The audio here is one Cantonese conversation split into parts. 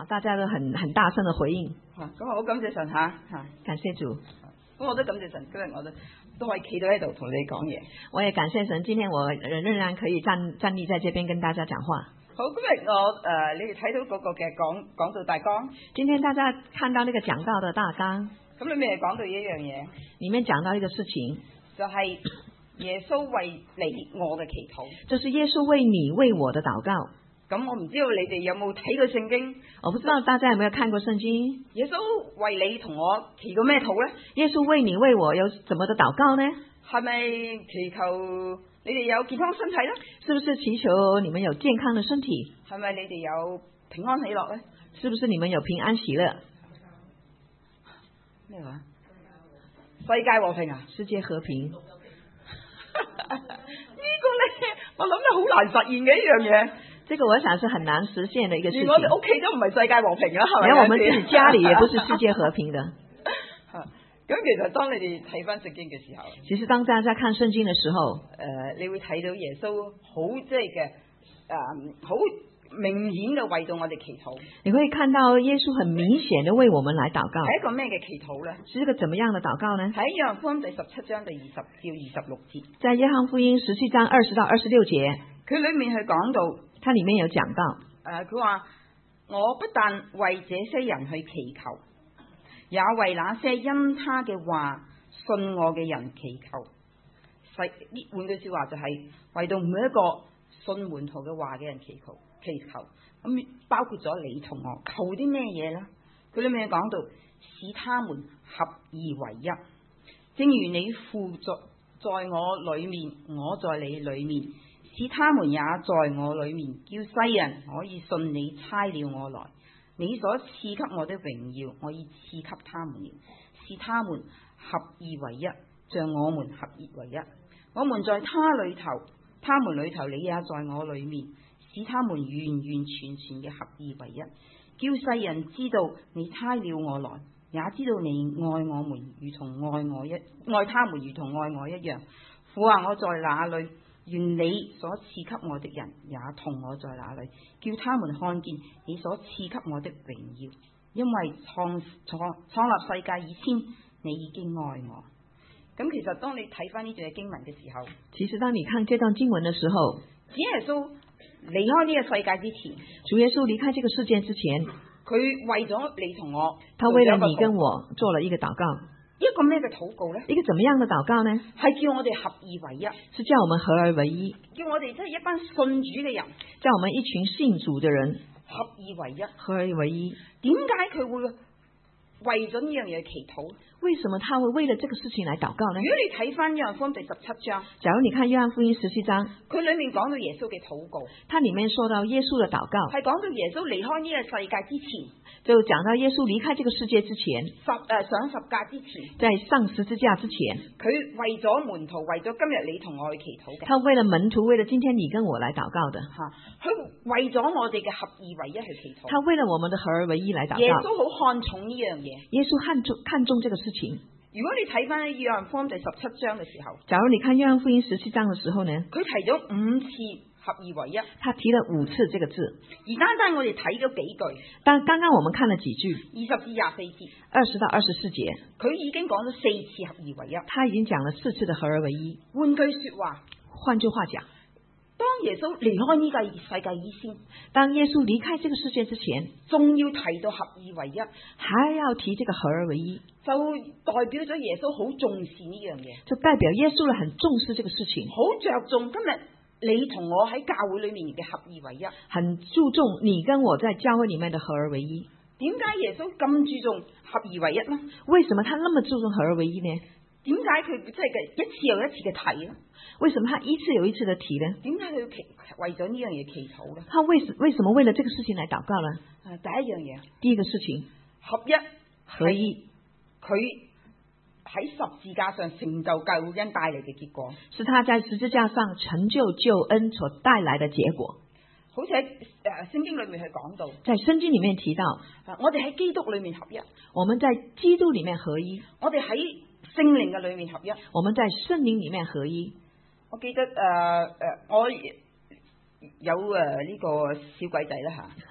大家都很大聲的回應。 咁好感謝神吓， 感謝主。 咁我都感謝神，今日我都可以企到喺度同你講嘢。 我也感謝神，今天我仍然可以站立在這邊跟大家講話。 好，今日你哋睇到嗰個嘅講道大綱。 今天大家看到那個講道的大綱， 咁裏面係講到一樣嘢， 裡面講到一個事情， 就係耶穌為你我嘅祈禱。 就是耶穌為你為我的禱告。 咁我唔知道你哋有冇睇過聖經？ 我不知道大家有沒有看過聖經？ 耶穌為你同我祈過咩禱呢？ 耶穌為你為我有怎麼的禱告呢？ 係咪祈求你哋有健康身體呢？ 是不是祈求你們有健康的身體？ 係咪你哋有平安喜樂呢？ 是不是你們有平安喜樂？ 咩話？世界和平啊？ 世界和平。 呢個呢，我諗得好難實現嘅一樣嘢。 這個我想是很難實現的一個事情。 連我哋屋企都唔係世界和平啊，係咪？ 連我們自己家裏也不是世界和平的。 咁其實當你哋睇翻聖經嘅時候， 其實當大家看聖經嘅時候， 你會睇到耶穌好即係嘅好明顯嘅為到我哋祈禱。 你會看到耶穌很明顯的為我們來禱告。 係一個咩嘅祈禱呢？ 是一個怎麼樣的禱告呢？ 喺約翰福音第17章第20至26節。 在約翰福音17章20到26節， 佢裏面去講到， 它裏面有講到， 佢話我不但為這些人去祈求，也為那些因他嘅話信我嘅人祈求。換句說話就係為到每一個信門徒嘅話嘅人祈求。咁包括咗你同我，求啲咩嘢呢？佢裏面講到使他們合而為一，正如你父在我裏面，我在你裏面，使他們也在我裏面，叫世人可以信你差了我來。你所賜給我的榮耀，我已賜給他們了，使他們合而為一，像我們合而為一。我們在他裏頭，他們裏頭，你也在我裏面，使他們完完全全嘅合而為一，叫世人知道你差了我來，也知道你愛我們如同愛他們如同愛我一樣。父啊，我在哪裏，願你所賜給我的人也同我在哪裏，叫他們看見你所賜給我的榮耀。因為創立世界以前，你已經愛我。咁其實當你睇翻呢段經文嘅時候， 其實當你看這段經文嘅時候， 主耶穌離開呢個世界之前， 主耶穌離開這個世界之前， 佢為咗你同我， 他為了你跟我做了一個禱告。 一個咩嘅禱告呢？ 一個怎麼樣的禱告呢？ 係叫我哋合而為一， 是叫我們合而為一， 叫我哋即係一班信主嘅人， 叫我們一群信主嘅人合而為一。 合而為一。 點解佢會為咗呢樣嘢祈禱？ 為什麼他會為了這個事情來禱告呢？ 如果你睇翻約翰福音第17章， 假如你看約翰福音17章， 佢裏面講到耶穌嘅禱告， 它裏面說到耶穌的禱告， 係講到耶穌離開呢個世界之前， 就講到耶穌離開這個世界之前， 上十架之前， 在上十字架之前， 佢為咗門徒，為咗今日你同我去祈禱嘅， 他為了門徒，為了今天你跟我來禱告的， 佢為咗我哋嘅合而為一去祈禱， 他為了我們的合而為一來禱告。 耶穌好看重呢樣嘢， 耶穌看重這個事情。 如果你睇翻約翰福音第17章嘅時候， 假如你看約翰福音17章嘅時候呢，佢提咗5次合而為一， 他提了5次這個字。 而單單我哋睇咗幾句， 但剛剛我們看了幾句 20至24節 ，20到24節， 佢已經講咗4次合而為一， 他已經講了4次的合而為一。 換句說話， 換句話講， 當耶穌離開呢個世界以前， 當耶穌離開這個世界之前， 仲要提到合而為一， 還要提這個合而為一， 就代表咗耶穌好重視呢樣嘢， 就代表耶穌很重視這個事情， 好着重今日你同我喺教會裏面嘅合而為一， 很注重你跟我在教會裏面的合而為一。 點解耶穌咁注重合而為一呢？ 為什麼他那麼注重合而為一呢？ 點解佢即係一次又一次嘅提呢？ 為什麼他一次又一次的提呢？ 點解佢為咗呢樣嘢祈禱呢？ 他為什麼為了這個事情來禱告呢？ 第一樣嘢， 第一個事情， 合一，佢喺十字架上成就救恩帶嚟嘅結果， 是他在十字架上成就救恩所帶來的結果。 好似喺聖經裏面去講到， 在聖經裏面提到， 我哋喺基督裏面合一， 我們在基督裏面合一， 我哋喺聖靈嘅裏面合一， 我們在聖靈裏面合一。 我記得我有呢個小鬼仔啦吓，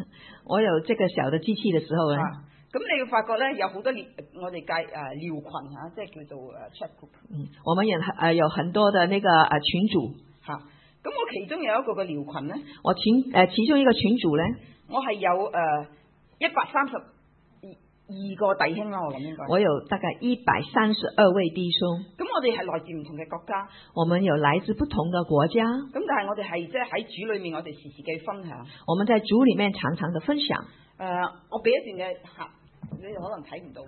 我有這個小的機器的時候呢， 咁你會發覺咧有好多我哋介寮群嚇，即係叫做chat group。 我們也有很多的那個群組嚇。咁我其中有一個嘅寮群咧， 我其中一個群組咧， 我係有132個弟兄啦，我諗應該。 我有大概132位弟兄。 咁我哋係來自唔同嘅國家， 我們有來自不同的國家。 咁但係我哋係即係喺主裏面，我哋時時嘅分享。 我們在主裏面常常的分享。 我俾一段嘅你哋可能睇唔到，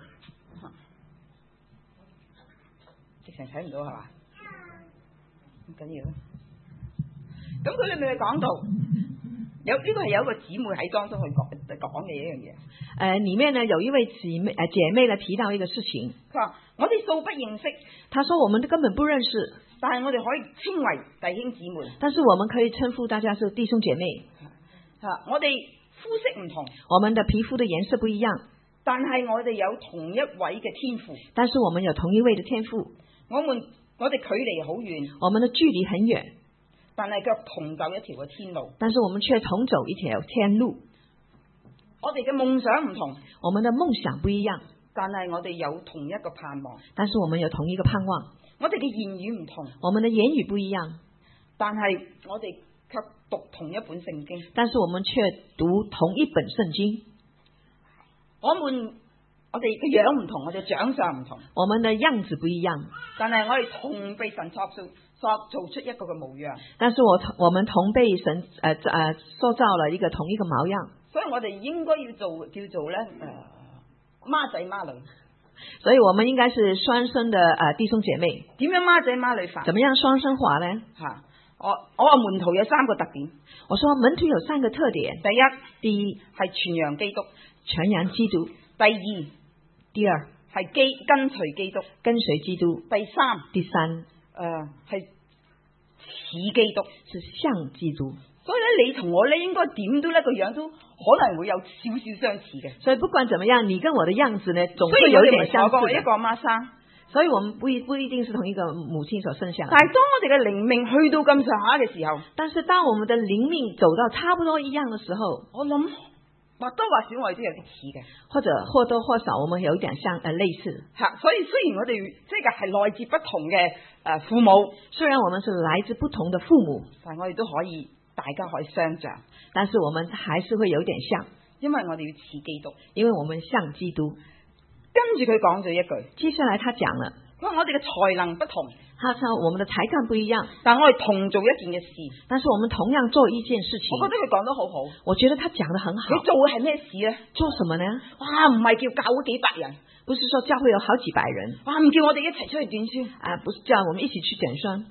直情睇唔到係嘛？唔緊要。咁佢裏面講到呢個係有一個姊妹喺當中去講嘅一樣嘢。 裡面呢有一位姐妹呢提到一個事情， 佢話我哋素不認識， 她說我們根本不認識， 但係我哋可以稱為弟兄姊妹。 但是我們可以稱呼大家是弟兄姐妹。 我哋膚色唔同， 我們的皮膚的顏色不一樣， 但係我哋有同一位嘅天父。 但是我們有同一位的天父。 我哋距離好遠， 我們的距離很遠， 但係卻同走一條嘅天路。 但是我們卻同走一條天路。 我哋嘅夢想唔同， 我們的夢想不一樣， 但係我哋有同一個盼望。 但是我們有同一個盼望。 我哋嘅言語唔同， 我們的言語不一樣， 但係我哋卻讀同一本聖經。 但是我們卻讀同一本聖經。 我哋嘅樣唔同，我哋長相唔同， 我們的樣子不一樣， 但係我哋同被神塑造出一個嘅模樣。 但是我們同被神塑造了一個同一個模樣。 所以我哋應該要做叫做咧孖仔孖女。 所以我們應該是雙生的弟兄姐妹。 點樣孖仔孖女法？ 怎麼樣雙生化呢？ 我話門徒有3個特點。 我說門徒有3個特點。第一係傳揚基督， 傳揚基督。第二係跟隨基督， 跟隨基督。第三係似基督， 是像基督。 所以咧，你同我咧應該點都呢個樣都可能會有少少相似嘅。 所以不管怎麼樣，你跟我的樣子呢，總會有一點相似的。 一個媽生， 所以我們不一定是同一個母親所生下的。 但係當我哋嘅靈命去到咁上下嘅時候， 但是當我們的靈命走到差不多一樣嘅時候， 我諗或多或少我哋都有啲似嘅， 或者或多或少我們有一點像類似。 所以雖然我哋即係來自不同嘅父母， 雖然我們是來自不同的父母， 但係我哋都可以大家可以相像， 但是我們還是會有點像， 因為我哋要似基督， 因為我們像基督。 跟住佢講咗一句， 接下來他講了， 我哋嘅才能不同， 他說我們的才幹不一樣， 但我哋同做一件嘅事， 但是我們同樣做一件事情。 我覺得佢講得好好， 我覺得他講得很好。 你做嘅係咩事呢？ 做什麼呢？ 哇，唔係叫教會幾百人， 不是說教會有好幾百人， 哇，唔叫我哋一齊出去短宣， 不是叫我們一起去短宣，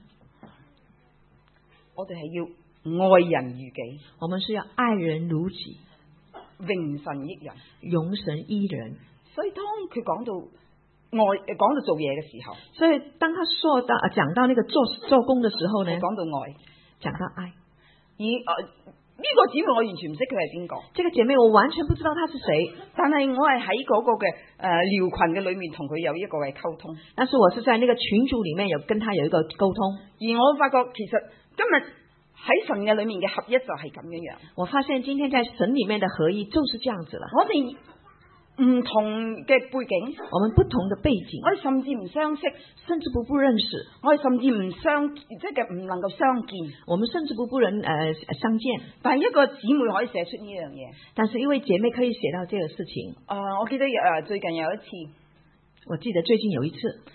我哋係要愛人如己， 我們是要愛人如己， 榮神益人， 榮神益人。 所以當佢講到講到做嘢嘅時候， 所以當他講到那個做工的時候呢， 講到愛， 講到愛。 而呢個姊妹我完全唔識佢係邊個， 這個姐妹我完全不知道她是誰， 但係我係喺嗰個嘅寮群嘅裏面同佢有一個嘅溝通。 但是我是在那個群組裏面有跟他有一個溝通， 而我發覺其實今日喺神嘅裏面嘅合一就係咁樣樣。 我發現今天在神裏面的合一就是這樣子了。 我哋唔同嘅背景， 我們不同的背景， 我哋甚至唔相識， 甚至不認識， 我哋甚至即係唔能夠相見， 我們甚至不能相見。 但係一個姊妹可以寫出呢樣嘢， 但是一位姐妹可以寫到這個事情。 我記得最近有一次， 我記得最近有一次，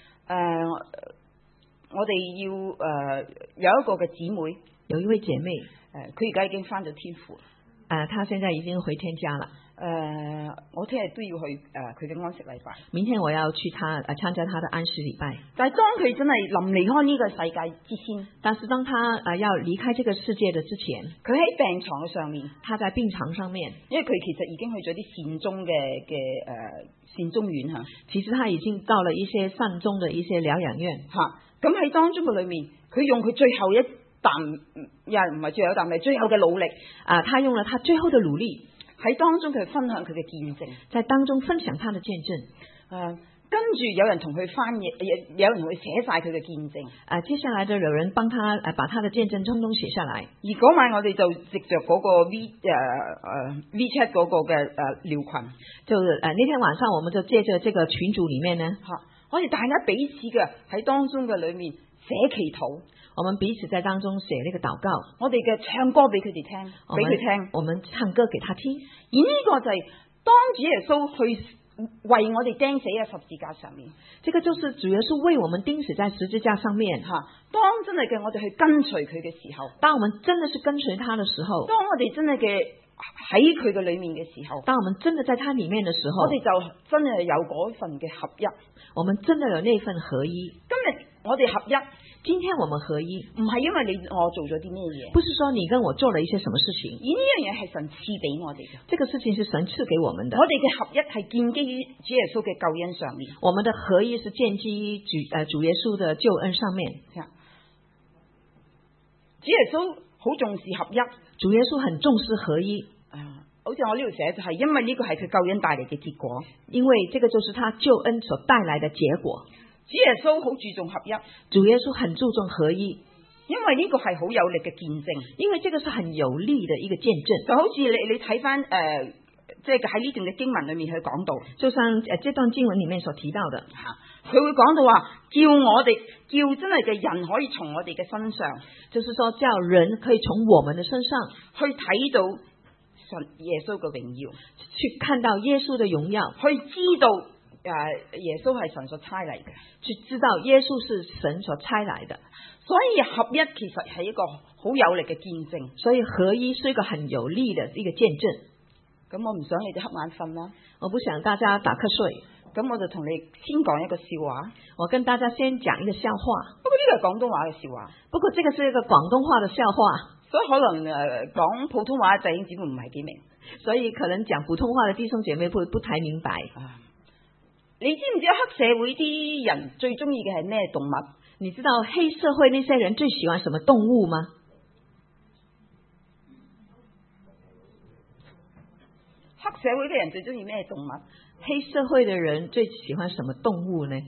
我哋要有一個嘅姊妹， 有一位姐妹， 佢而家已經返咗天父， 她現在已經回天家了。 我聽日都要去佢嘅安息禮拜。 明天我要去參加他的安息禮拜。 但係當佢真係臨離開呢個世界之前， 但是當他要離開這個世界的之前， 佢喺病床嘅上面， 他在病床上面， 因為佢其實已經去咗啲善終嘅善終院吓。 其實他已經到了一些善終的一些療養院吓。咁喺當中嘅裏面，佢用佢最後一啖，又唔係最後一啖，係最後嘅努力他用了他最後的努力。 喺當中佢分享佢嘅見證， 在當中分享他的見證。 跟住有人同佢翻譯，有人同佢寫晒佢嘅見證。 接下來就有人幫他把他的見證通通寫下來。 而嗰晚我哋就藉着嗰個 WeChat 嗰個嘅聊群， 就那天晚上我們就借着這個群組裡面呢， 我哋大家彼此嘅喺當中嘅裡面寫祈禱， 我們彼此在當中寫呢個禱告， 我哋嘅唱歌俾佢哋聽，俾佢聽， 我們唱歌給他聽。 而呢個就係當主耶穌去為我哋釘死喺十字架上面， 這個就是主耶穌為我們釘死在十字架上面。 當真係嘅我哋去跟隨佢嘅時候， 當我們真的是跟隨他的時候， 當我哋真係嘅喺佢嘅裏面嘅時候， 當我們真的在他裡面的時候， 我哋就真係有嗰份嘅合一， 我們真的有那份合一。 今日我哋合一， 今天我們合一， 唔係因為你我做咗啲咩嘢， 不是說你跟我做了一些什麼事情， 而呢樣嘢係神賜俾我哋嘅， 這個事情是神賜給我們的。 我哋嘅合一係建基於主耶穌嘅救恩上面， 我們的合一是建基於主耶穌的救恩上面。 主耶穌好重視合一， 主耶穌很重視合一。 好似我呢度寫就係因為呢個係佢救恩帶嚟嘅結果， 因為這個就是他救恩所帶來的結果。 主耶穌好注重合一， 主耶穌很注重合一， 因為呢個係好有力嘅見證， 因為這個是很有力的一個見證。 就好似你睇翻即係喺呢段嘅經文裏面去講到， 就像這段經文裡面所提到的， 佢會講到話叫真係嘅人可以從我哋嘅身上， 就是說叫人可以從我們的身上去睇到神耶穌嘅榮耀， 去看到耶穌的榮耀， 去知道耶穌係神所差嚟嘅， 去知道耶穌是神所差來的。 所以合一其實係一個好有力嘅見證， 所以合一是一個很有力的一個見證。 咁我唔想你哋瞌眼瞓啦， 我不想大家打瞌睡， 咁我就同你先講一個笑話。 我跟大家先講一個笑話， 不過呢個係廣東話嘅笑話， 不過這個是一個廣東話的笑話， 所以可能講普通話嘅弟兄姊妹唔係幾明， 所以可能講普通話的弟兄姐妹不太明白。 你知唔知黑社會啲人最中意嘅係咩動物？ 你知道黑社會那些人最喜歡什麼動物嗎？ 黑社會嘅人最中意咩動物？ 黑社會的人最喜歡什麼動物呢？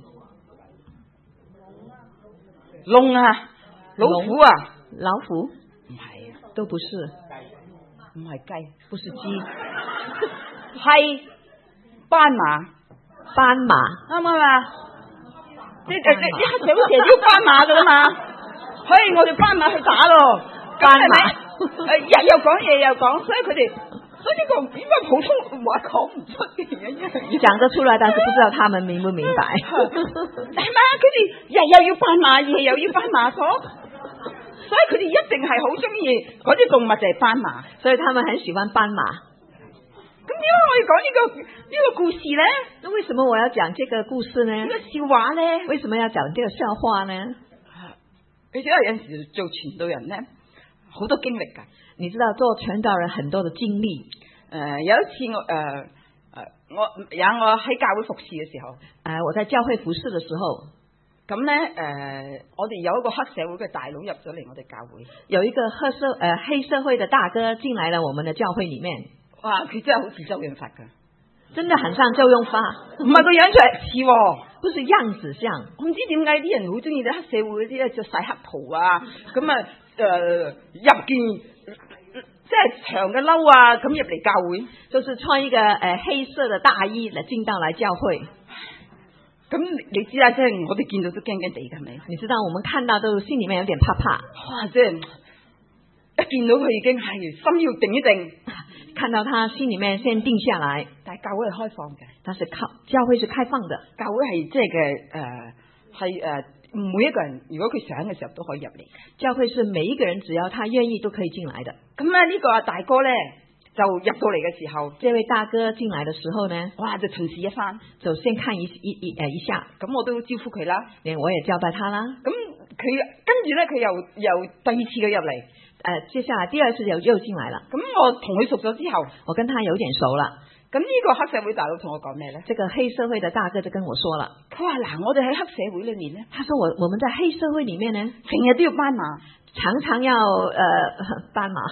龍啊，老虎啊， 老虎？ 唔係啊， 都不是， 唔係雞， 不是雞， 係斑馬。 斑馬啱唔啱啊？你黑社會其實都要斑馬噶啦嘛，我哋斑馬去打咯， 斑馬又講嘢又講，所以佢哋所以呢個應該普通話講唔出嘅嘢， 講得出來，但是不知道他們明不明白。 係嘛？佢哋日又要斑馬，夜又要斑馬所以佢哋一定係好中意嗰啲動物就係斑馬， 所以他們很喜歡斑馬。 咁點解我要講呢個故事咧？ 那為什麼我要講這個故事呢？ 呢個笑話咧？為什麼要講這個笑話呢？ 你知道有陣時做傳道人咧，好多經歷噶。 你知道做傳道人很多的經歷。 有一次我喺教會服侍嘅時候， 我在教會服侍嘅時候， 咁咧我哋有一個黑社會嘅大佬入咗嚟我哋教會， 有一個黑社會的大哥進來了我們的教會裡面。 哇！佢真係好似周潤發噶， 真的很像周潤發， 唔係個樣就係似， 不是樣子像。 我唔知點解啲人好中意啲黑社會嗰啲咧，着晒黑袍啊，咁啊入件即係長嘅褸啊，咁入嚟教會， 就是穿一個黑色的大衣嚟進到嚟教會。 咁你知啦，即係我哋見到都驚驚地㗎，係咪？ 你知道我們看到都心裡面有點怕怕。 哇！即係一見到佢已經係心要定一定。 看到他心裡面先定下來， 但係教會係開放嘅， 但是教會是開放的， 教會係即係嘅係每一個人如果佢想嘅時候都可以入嚟。 教會是每一個人只要他願意都可以進來的。 咁咧呢個大哥咧就入到嚟嘅時候， 這位大哥進來嘅時候呢， 哇就巡視一番， 就先看一下， 咁我都招呼佢啦， 我也交代他啦。 咁佢跟住咧佢又第二次佢入嚟。 接下來第二次又進來了。 咁我同佢熟咗之後， 我跟他有點熟了。 咁呢個黑社會大佬同我講咩咧？ 這個黑社會的大哥就跟我說了， 佢話嗱，我哋喺黑社會裏面咧， 他說我們在黑社會裏面呢， 成日都要斑馬， 常常要斑馬，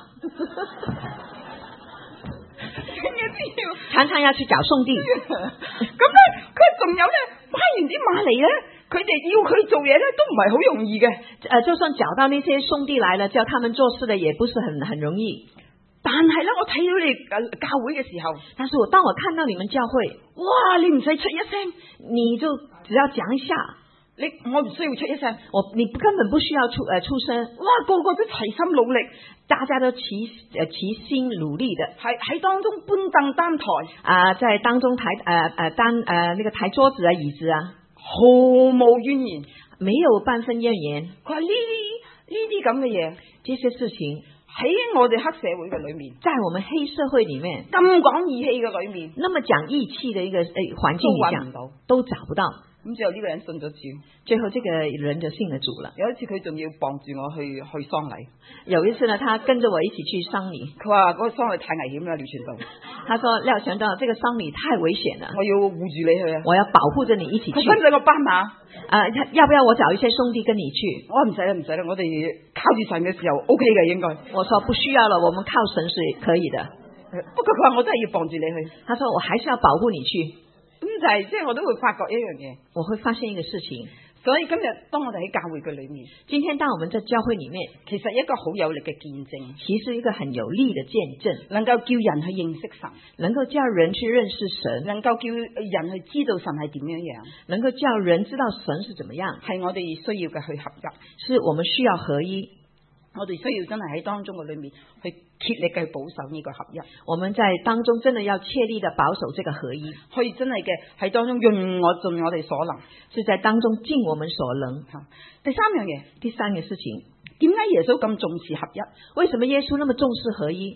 常常要去找兄弟。 咁咧佢仲有咧，拜然啲馬嚟咧，佢哋要佢做嘢咧都唔係好容易嘅。 就算找到那些兄弟來了，叫他們做事的也不是很容易。 但係咧，我睇到你教會嘅時候， 但是當我看到你們教會， 哇！你唔使出一聲， 你就只要講一下， 我唔需要出一聲， 你根本不需要出聲。 哇！個個都齊心努力， 大家都齊心努力的， 喺當中搬凳擔台在當中抬那個抬桌子啊椅子啊， 毫無怨言， 沒有半分怨言。 佢話呢啲咁嘅嘢， 這些事情喺我哋黑社會嘅裏面， 在我們黑社會裏面咁講義氣嘅裏面， 那麼講義氣的一個環境裏下都找不到。 咁最後呢個人信咗主， 最後這個人就信了主了。 有一次佢仲要傍住我去喪禮， 有一次呢，他跟着我一起去喪禮。 佢話嗰個喪禮太危險啦，廖傳道。 他說廖傳道，這個喪禮太危險了， 我要護住你去啊， 我要保護着你一起去。 佢分咗個班馬， 要不要我找一些兄弟跟你去？ 我唔使啦，我哋靠住神嘅時候 OK 嘅應該。我說不需要了，我們靠神是可以的。 不過佢話我真係要傍住你去。 他說我還是要保護你去。 咁就係即係我都會發覺一樣嘢， 我會發現一個事情。 所以今日當我哋喺教會嘅裏面， 今天當我們在教會裏面， 其實一個好有力嘅見證， 其實一個很有力的見證， 能夠叫人去認識神， 能夠叫人去認識神， 能夠叫人去知道神係點樣樣， 能夠叫人知道神是怎麼樣， 係我哋需要嘅去合一， 是我們需要合一。 我哋需要真係喺當中嘅裏面去竭力嘅保守呢個合一。 我們在當中真的要切力的保守這個合一， 去真係嘅喺當中盡我哋所能， 是在當中盡我們所能。 第三樣嘢， 第三個事情， 點解耶穌咁重視合一？ 為什麼耶穌那麼重視合一？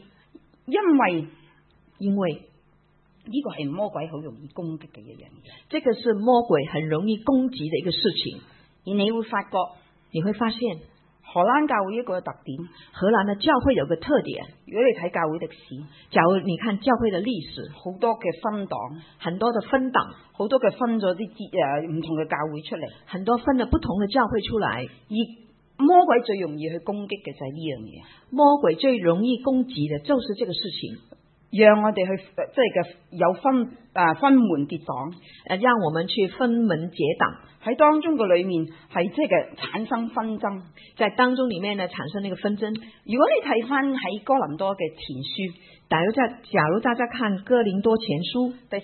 因為呢個係魔鬼好容易攻擊嘅一樣嘢， 這個是魔鬼很容易攻擊的一個事情。 而你會發現荷蘭教會一個特點， 荷蘭的教會有個特點。 如果你睇教會歷史， 假如你看教會的歷史， 好多嘅分黨， 很多的分黨， 好多嘅分咗啲唔同嘅教會出嚟， 很多分了不同的教會出來。 而魔鬼最容易去攻擊嘅就係呢樣嘢， 魔鬼最容易攻擊嘅就是這個事情， 讓我哋去即係嘅有分門結黨， 讓我們去分門結黨。 喺當中嘅裏面係即係嘅產生紛爭， 在當中裏面呢產生呢個紛爭。 如果你睇翻喺哥林多嘅前書， 假如大家看哥林多前書第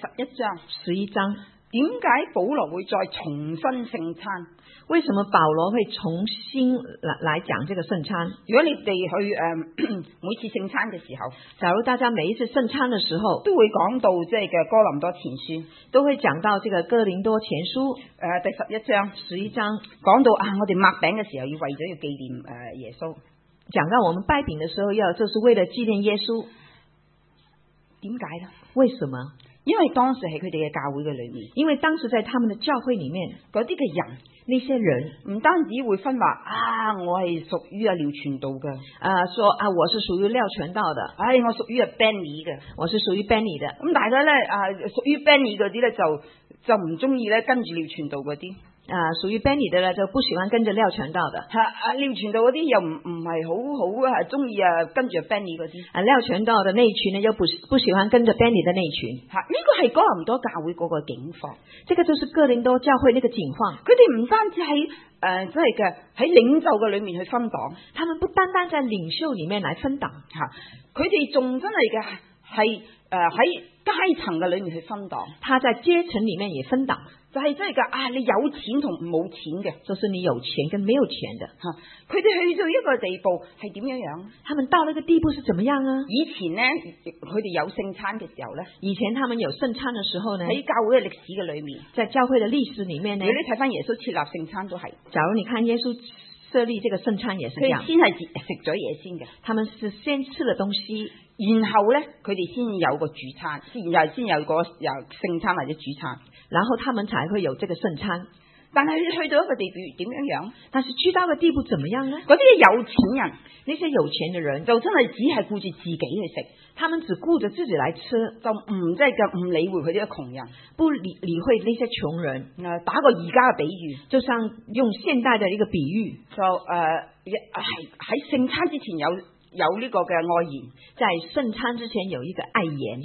11章，點解保羅會再重新聖餐？ 為什麼保羅會重新來講這個聖餐？ 如果你哋去每次聖餐嘅時候， 假如大家每一次聖餐嘅時候， 都會講到即係嘅哥林多前書， 都會講到這個哥林多前書第11章講到我哋擘餅嘅時候要為咗要紀念耶穌， 講到我們拜餅嘅時候就是為了紀念耶穌。 點解呢？ 為什麼？ 因為當時喺佢哋嘅教會嘅裏面， 因為當時在他們的教會裏面， 嗰啲嘅人， 那些人唔單止會分話我係屬於廖傳道嘅， 說我是屬於廖傳道的， 我屬於Benny 嘅， 我是屬於 Benny 的。咁大家咧屬於 Benny 嗰啲咧就唔中意咧跟住廖傳道嗰啲。 屬於 Benny 的呢就不喜歡跟着廖傳道的。 廖傳道嗰啲又唔係好中意跟住 Benny 嗰啲。 廖傳道的那一群呢又不喜歡跟着 Benny 的那一群。 呢個係哥林多教會嗰個境況。 這個就是哥林多教會那個境況。 佢哋唔單止喺即係嘅喺領袖嘅裏面去分黨， 他們不單單在領袖裏面來分黨， 佢哋仲真係嘅係喺階層嘅裏面去分黨。 他在階層裏面也分黨。 就係真係噶你有錢同冇錢嘅， 就是你有錢跟沒有錢的。 佢哋去到一個地步係點樣樣？ 他們到那個地步是怎麼樣啊？ 以前呢，佢哋有聖餐嘅時候呢， 以前他們有聖餐嘅時候呢， 喺教會嘅歷史嘅裏面， 在教會嘅歷史裏面呢， 如果你睇翻耶穌設立聖餐都係。假如你看耶穌設立這個聖餐也是這樣， 佢先係食咗嘢先嘅， 他們是先吃了東西， 然後呢，佢哋先有個主餐，然後先有個聖餐或者主餐。 然後他們才會有這個聖餐， 但係去到一個地步點樣樣？ 但是去到個地步怎麼樣呢？ 嗰啲有錢人， 那些有錢的人就真係只係顧住自己去食， 他們只顧着自己來吃， 就唔即係唔理會佢啲窮人， 不理會那些窮人。 打個而家嘅比喻， 就像用現代的一個比喻， 就喺聖餐之前有呢個嘅愛筵， 在聖餐之前有一個愛筵。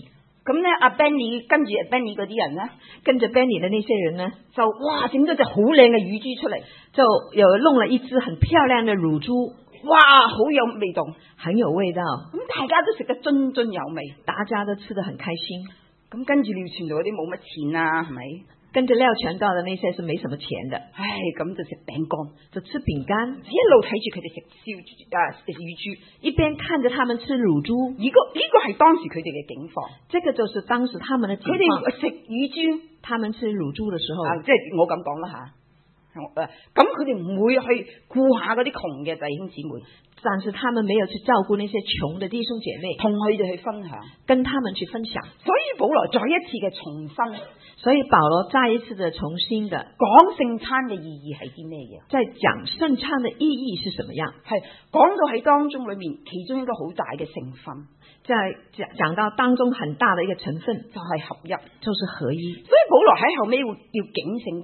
咁咧阿 Benny 跟住 Benny 嗰啲人咧， 跟着 Benny 的那些人呢， 就哇整咗隻好靚嘅乳豬出嚟， 就有弄了一隻很漂亮的乳豬， 哇好有味道， 很有味道， 咁大家都食得津津有味， 大家都吃得很開心。 咁跟住廖傳道嗰啲冇乜錢啊，係咪？ 跟着廖傳道的那些是沒什麼錢的， 唉，咁就食餅乾， 就吃餅乾， 一路睇住佢哋食乳豬， 一邊看着他們吃乳豬。 呢個係當時佢哋嘅境況， 這個就是當時他們的情況。 佢哋食乳豬， 他們吃乳豬的時候， 即係我咁講啦吓。咁佢哋唔會去顧下嗰啲窮嘅弟兄姊妹， 但是他們沒有去照顧那些窮的弟兄姐妹， 同佢哋去分享， 跟他們去分享。 所以保羅再一次嘅重申， 所以保羅再一次的重新的講聖餐嘅意義係啲咩嘢？ 在講聖餐的意義是什麼樣？ 係講到喺當中裏面，其中一個好大嘅成分， 在講到當中很大的一個成分就係合一， 就是合一。 所以保羅喺後尾要警醒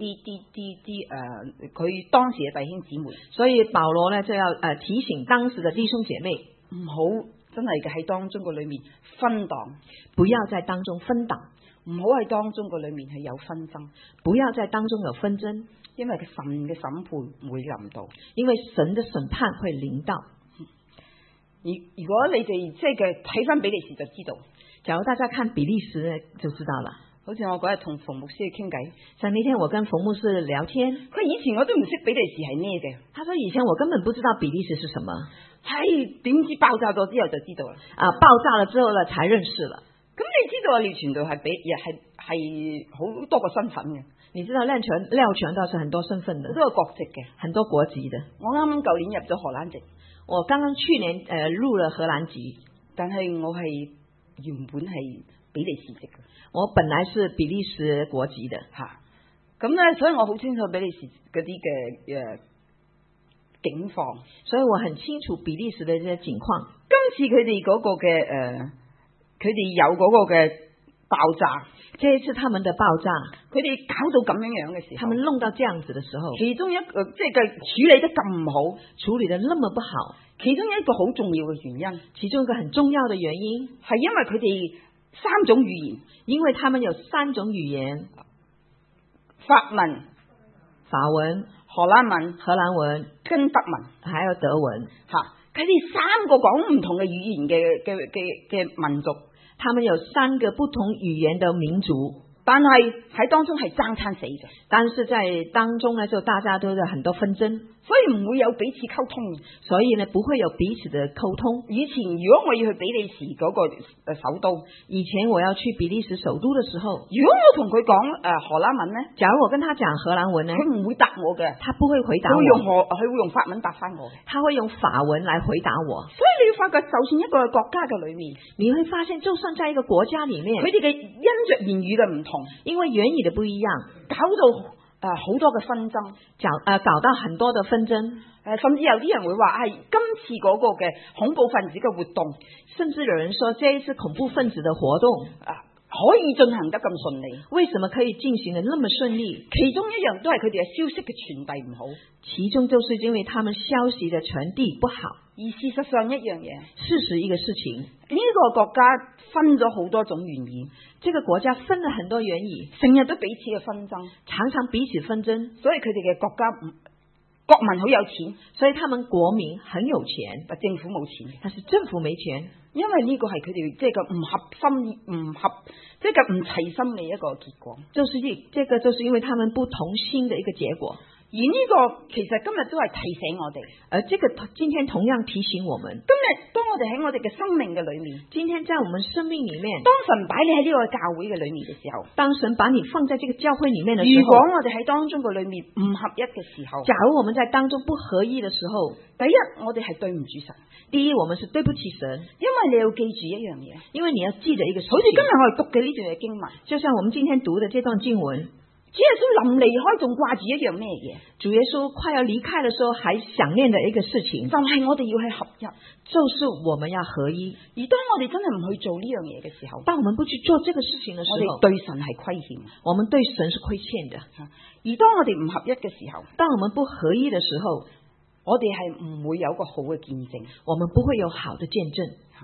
佢當時嘅弟兄姊妹， 所以保羅呢就要提醒當時的弟兄姐妹， 唔好真係喺當中個裏面分黨， 不要在當中分黨， 唔好喺當中個裏面係有紛爭， 不要在當中有紛爭， 因為神嘅審判會臨到， 因為神的審判會臨到。 如果你哋即係睇翻比利時就知道， 假如大家看比利時呢就知道了。 好似我嗰日同馮牧師去傾偈， 像那天我跟馮牧師聊天， 佢以前我都唔識比利時係咩嘅， 他說以前我根本不知道比利時是什麼， 係點知爆炸咗之後就知道啦， 爆炸了之後呢才認識了。 咁你知道廖傳道係好多個身份嘅， 你知道廖傳道是很多身份的， 好多個國籍嘅， 很多國籍的。 我啱啱舊年入咗荷蘭籍， 我剛剛去年入了荷蘭籍，但係我係原本係比利時籍嘅， 我本來是比利時國籍的吓，咁咧，所以我好清楚比利時嗰啲嘅境況， 所以我很清楚比利時的這些情況。 今次佢哋嗰個嘅佢哋有嗰個嘅爆炸， 這一次他們的爆炸， 佢哋搞到咁樣嘅時候， 他們弄到這樣子的時候， 其中一個即係處理得咁唔好， 處理得那麼不好， 其中一個好重要嘅原因， 其中一個很重要的原因係因為佢哋3種語言， 因為他們有3種語言， 法文、荷蘭文跟德文， 還有德文吓，佢哋3個講唔同嘅語言嘅民族， 他們有3個不同語言的民族， 但係喺當中係爭餐死嘅， 但是在當中呢就大家都有很多紛爭， 所以唔會有彼此溝通， 所以呢不會有彼此的溝通。 以前如果我要去比利時嗰個首都， 以前我要去比利時首都的時候， 如果我同佢講荷蘭文呢， 假如我跟他講荷蘭文呢， 佢唔會答我嘅， 他不會回答我， 佢會用法文答翻我嘅， 他會用法文來回答我。 所以你要發覺，就算一個國家嘅裏面， 你會發現就算在一個國家裏面， 佢哋嘅因着言語嘅唔同， 因為言語的不一樣， 搞到好多嘅紛爭， 搞到很多的紛爭， 甚至有啲人會話係今次嗰個嘅恐怖分子嘅活動， 甚至有人說這一次恐怖分子的活動可以進行得咁順利， 為什麼可以進行得那麼順利？ 其中一樣都係佢哋嘅消息嘅傳遞唔好， 其中就是因為他們消息的傳遞不好。 而事實上一樣嘢， 事實一個事情， 呢個國家分咗好多種原因， 這個國家分了很多原因， 成日都彼此嘅紛爭， 常常彼此紛爭， 所以佢哋嘅國民好有錢， 所以他們國民很有錢， 但政府冇錢， 但是政府沒錢， 因為呢個係佢哋即係個唔即係個唔齊心嘅一個結果， 這個就是因為他們不同心的一個結果。 而呢個其實今日都係提醒我哋， 而這個今天同樣提醒我們， 今日當我哋喺我哋嘅生命嘅裏面， 今天在我們生命裏面， 當神擺你喺呢個教會嘅裏面嘅時候， 當神把你放在這個教會裏面的時候， 如果我哋喺當中嘅裏面唔合一嘅時候， 假如我們在當中不合一的時候， 第一我哋係對唔住神， 第一我們是對不起神， 因為你要記住一樣嘢， 因為你要記得一個事情， 好似今日我哋讀嘅呢段嘅經文， 就像我們今天讀的這段經文。 主耶穌臨離開仲掛住一樣咩嘢？ 主耶穌快要離開的時候，還想念的一個事情， 就係我哋要去合一， 就是我們要合一。 而當我哋真係唔去做呢樣嘢嘅時候， 當我們不去做這個事情的時候， 我哋對神係虧欠， 我們對神是虧欠的。 而當我哋唔合一嘅時候， 當我們不合一的時候， 我哋係唔會有個好嘅見證， 我們不會有好的見證。 我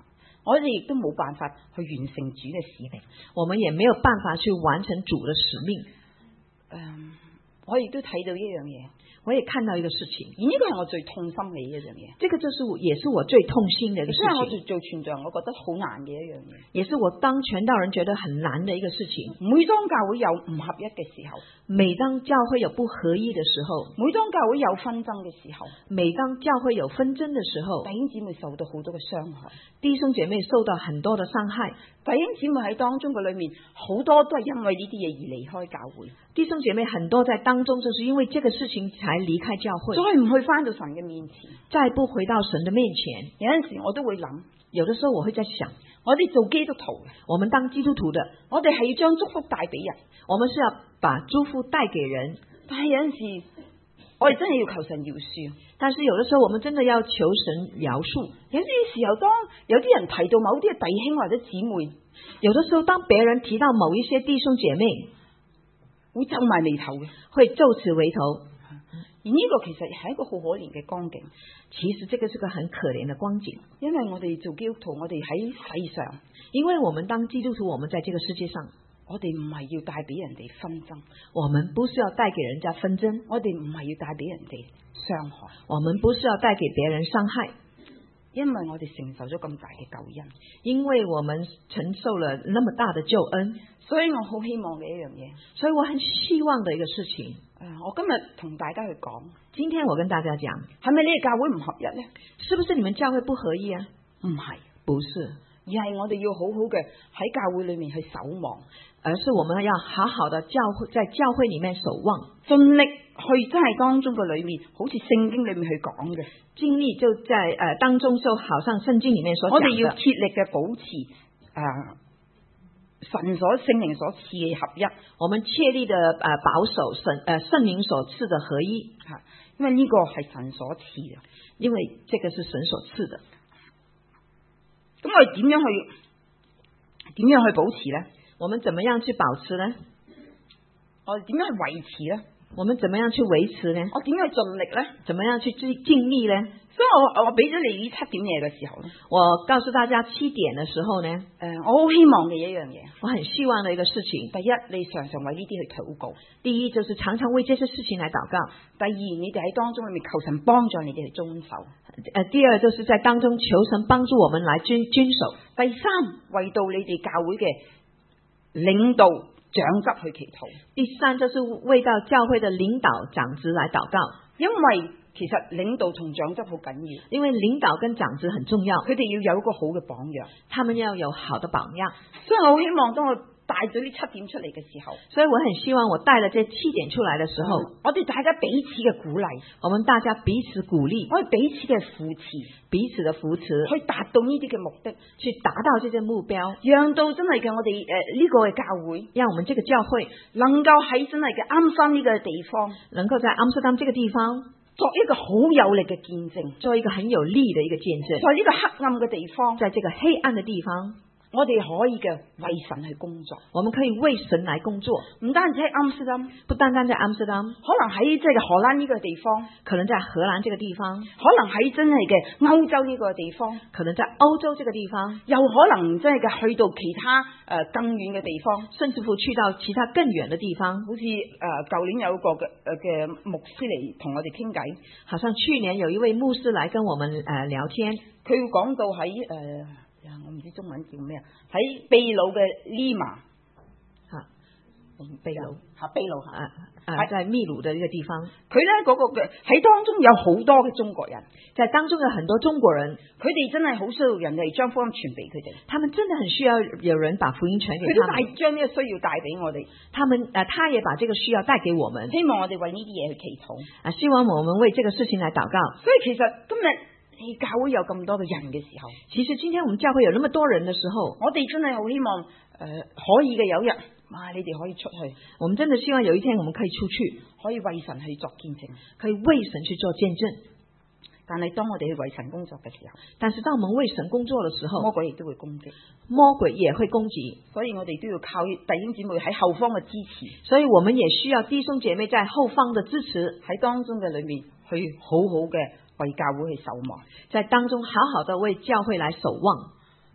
我哋亦都冇辦法去完成主嘅使命， 我們也沒有辦法去完成主的使命。 我亦都睇到一樣嘢， 我也看到一個事情， 而呢個係我最痛心嘅一樣嘢。 這個也是我最痛心的一個事情。 因為我做傳道人，我覺得好難嘅一樣嘢， 也是我當傳道人覺得很難的一個事情。 每當教會有唔合一嘅時候， 每當教會有不合一的時候， 每當教會有紛爭嘅時候， 每當教會有紛爭的時候， 弟兄姊妹受到好多嘅傷害， 弟兄姐妹受到很多的傷害。 弟兄姊妹喺當中嘅裏面，好多都係因為呢啲嘢而離開教會。 弟兄姐妹很多在當中就是因為這個事情才離開教會， 再唔去返到神嘅面前， 再不回到神的面前。 有陣時我都會諗， 有的時候我會在想， 我哋做基督徒， 我們當基督徒的， 我哋係要將祝福帶俾人， 我們是要把祝福帶給人。 但係有陣時，我哋真係要求神饒恕。 但是有的時候我們真的要求神饒恕。 有啲時候，當有啲人提到某啲嘅弟兄或者姊妹， 有的時候當別人提到某一些弟兄姐妹， 會皺埋眉頭嘅， 會皺此眉頭。 而呢個其實係一個好可憐嘅光景。 其實這個是個很可憐的光景， 因為我哋做基督徒，我哋喺世上， 因為我們當基督徒，我們在這個世界上， 我哋唔係要帶俾人哋紛爭， 我們不是要帶給人家紛爭， 我哋唔係要帶俾人哋傷害， 我們不是要帶給別人傷害， 因為我哋承受咗咁大嘅救恩， 因為我們承受了那麼大的救恩， 所以我好希望嘅一樣嘢， 所以我很希望的一個事情。 我今日同大家去講， 今天我跟大家講， 係咪你哋教會唔合一呢？ 是不是你們教會不合一啊？ 唔係， 不是， 而係我哋要好好嘅喺教會裏面去守望， 而是我們要好好的在教會裏面守望， 盡力去真係當中嘅裏面，好似聖經裏面去講嘅， 盡力就在當中，就好像聖經裏面所講的， 我哋要竭力嘅保持神所聖靈所賜嘅合一， 我們切力的保守聖靈所賜的合一， 因為呢個係神所賜嘅， 因為這個是神所賜的。 咁我哋點樣去保持呢？ 我們怎麼樣去保持呢？ 我哋點樣去維持呢？ 我們怎麼樣去維持呢？ 我點樣去盡力呢？ 怎麼樣去盡力呢？ 所以我俾咗你呢7點嘢嘅時候呢， 我告訴大家7點的時候呢， 我好希望嘅一樣嘢， 我很希望的一個事情， 第一，你常常為呢啲去禱告； 第一，就是常常為這些事情來禱告； 第二，你哋喺當中裏面求神幫助你哋去遵守； 第二，就是在當中求神幫助我們來遵守； 第三，為到你哋教會嘅領導長執去祈禱； 第三，就是為到教會的領導長子來禱告， 因為其實領導同長執好緊要， 因為領導跟長子很重要， 佢哋要有一個好嘅榜樣， 他們要有好的榜樣。 所以我好希望當我帶咗呢7點出嚟嘅時候， 所以我很希望我帶了這7點出來的時候， 我哋大家彼此嘅鼓勵， 我們大家彼此鼓勵， 我哋彼此嘅扶持， 彼此的扶持， 去達到呢啲嘅目的， 去達到這些目標， 讓到真係嘅我哋呢個嘅教會， 讓我們這個教會能夠喺真係嘅啱山呢個地方， 能夠在阿姆斯特丹這個地方作一個好有力嘅見證， 做一個很有力的一個見證， 在呢個黑暗嘅地方， 在這個黑暗的地方， 我哋可以嘅為神去工作， 我們可以為神來工作， 唔單止喺阿姆斯特丹， 不單單在阿姆斯特丹， 可能喺即係荷蘭呢個地方， 可能在荷蘭這個地方， 可能喺真係嘅歐洲呢個地方， 可能在歐洲這個地方， 又可能真係嘅去到其他更遠嘅地方， 甚至乎去到其他更遠的地方， 好似舊年有一個嘅牧師嚟同我哋傾偈， 好像去年有一位牧師來跟我們聊天， 佢會講到喺我唔知中文叫咩啊，喺秘魯嘅利馬秘魯在秘魯的一個地方， 佢咧嗰個嘅喺當中有好多嘅中國人， 在當中有很多中國人， 佢哋真係好需要人哋將福音傳俾佢哋， 他們真的很需要有人把福音傳給他們， 佢都將呢個需要帶俾我哋， 他也把這個需要帶給我們， 希望我哋為呢啲嘢去祈禱， 希望我們為這個事情來禱告。 所以其實今日教會有咁多嘅人嘅時候， 其實今天我們教會有那麼多人的時候， 我哋真係好希望可以嘅有一日，你哋可以出去， 我們真的希望有一天我們可以出去， 可以為神去作見證， 可以為神去做見證。 但係當我哋去為神工作嘅時候， 但是當我們為神工作的時候， 魔鬼亦都會攻擊， 魔鬼也會攻擊， 所以我哋都要靠弟兄姊妹喺後方嘅支持， 所以我們也需要弟兄姐妹在後方的支持， 喺當中嘅裏面去好好嘅為教會去守望， 在當中好好的為教會來守望。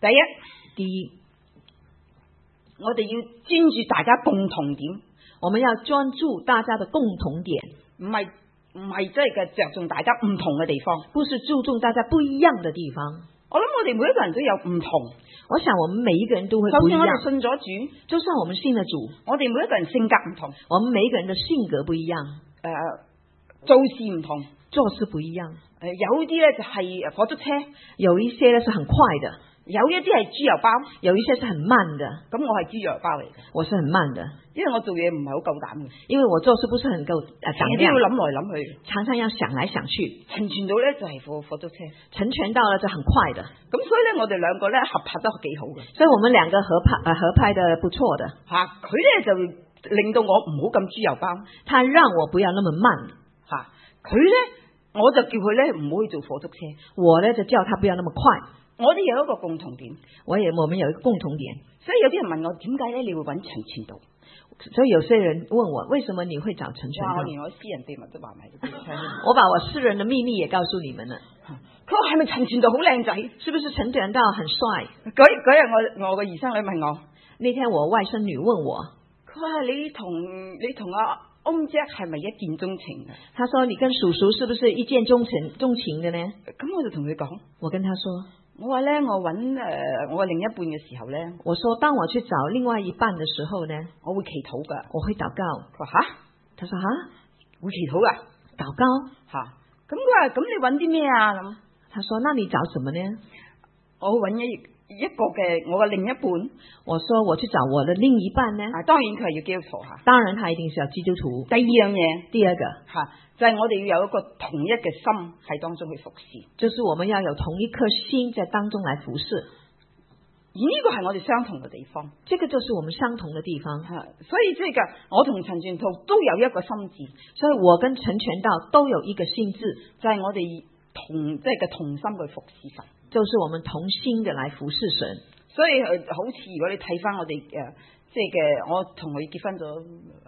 第一， 第一， 我哋要專注大家共同點， 我們要專注大家的共同點， 唔係即係嘅着重大家唔同嘅地方， 不是注重大家不一樣的地方。 我諗我哋每一個人都有唔同， 我想我們每一個人都會就不一樣。 算我哋信咗主， 就算我們信了主， 我哋每一個人性格唔同， 我們每一個人的性格不一樣， 做事唔同， 做事不一樣。 有啲咧就係火燭車， 有一些呢是很快的， 有一啲係豬油包， 有一些是很慢的。 咁我係豬油包嚟嘅， 我是很慢的， 因為我做嘢唔係好夠膽嘅， 因為我做事不是很夠膽量， 成日都要諗來諗去， 常常要想來想去。 陳傳道咧就係火燭車， 成全到了就很快的， 咁所以咧我哋兩個咧合拍得幾好嘅， 所以我們兩個合拍的不錯的。 佢咧就令到我唔好咁豬油包， 他讓我不要那麼慢， 佢咧我就叫佢咧唔好去做火燭車， 我呢就叫他不要那麼快。 我哋有一個共同點， 我們有一個共同點， 所以有啲人問我點解咧你會揾陳傳道， 所以有些人問我為什麼你會找陳傳道， 我連我私人秘密都話埋俾你聽， 我把我私人的秘密也告訴你們了。 佢話係咪陳傳道好靚仔？ 是不是陳傳道很帥？ 嗰日我個兒甥女問我， 那天我外甥女問我， 佢話你同阿翁姐係咪一見鍾情啊？ 他說你跟叔叔是不是一見鍾情的呢？ 咁我就同佢講， 我跟他說， 我話咧我揾我另一半嘅時候咧， 我說當我去找另外一半的時候呢， 我會祈禱噶， 我會禱告。 佢話吓， 他說會祈禱噶， 禱告吓，咁佢話咁你揾啲咩啊？咁他說那你找什麼呢？ 我揾一個嘅我嘅另一半， 我說我去找我的另一半呢？ 當然佢係要基督徒吓， 當然他一定是要基督徒。 第二樣嘢， 第二個就係我哋要有一個同一嘅心喺當中去服侍， 就是我們要有同一顆心在當中來服侍， 而呢個係我哋相同嘅地方， 這個就是我們相同的地方。 所以即係嘅，我同陳傳道都有一個心志， 所以我跟陳傳道都有一個心志， 就係我哋同心去服侍神， 就是我們同心的來服侍神。 所以好似如果你睇翻我哋即係嘅，我同佢結婚咗